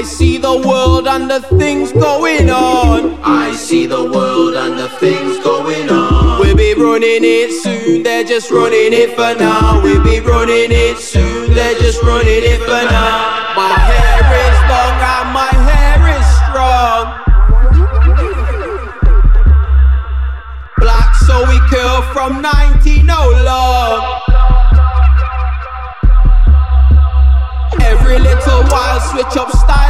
I see the world and the things going on. I see the world and the things going on. We'll be running it soon, they're just running it for now. We'll be running it soon, they're just running it for now. My hair is long and my hair is strong. Black so we curl from 90 no long. Every little while switch up style.